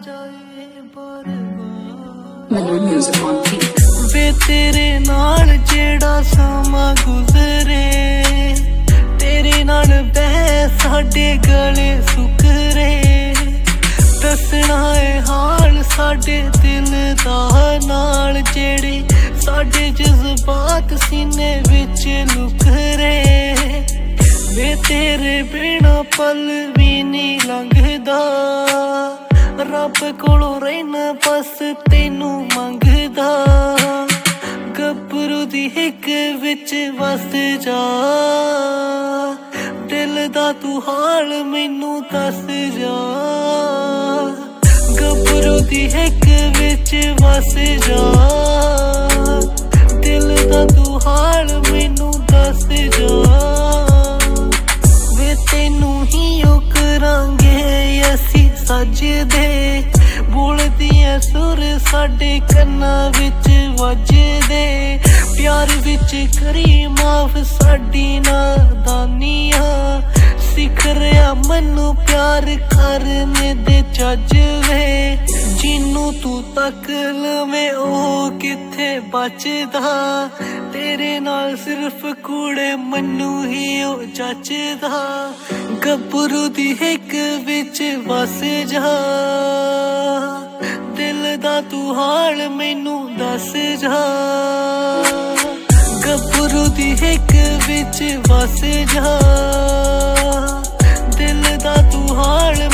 Miller Music on beat. वे तेरे नाल जेड़ा समा गुजरे, तेरे नाल बह साडे गले सुकरे। दसना है हाल साडे दिल दा नाल जेड़े साडे जज्बात सीने विच लुकरे। वे तेरे बिना पल भी नहीं लंघदा, रब कोलों रहना बस तेनू मंगदा। गब्बरू दी हिक विच वस जा, दिल दा तू हाल मैनू दस जा। गब्बरू दी हिक विच वस जा, दिल दा तू हाल मैनू दस जा। वे तेनू ही ओ करांगे असी सजदे, बोलदियां सुर साडे कन्नां विच वजदे। प्यार विच करी माफ साडी नादानियां, सिख रहा मैनू प्यार करने दे चज वे। जिन्नू तू तक लवे ओ किथे बचदा, तेरे नाल सिर्फ कूड़े मैनू ही ओ जचदा। गब्बरू दी हिक विच वस जा, दिल दा तू हाल मैनू दस जा। गब्बरू दी हिक विच वस जा, दिल दा तू हाल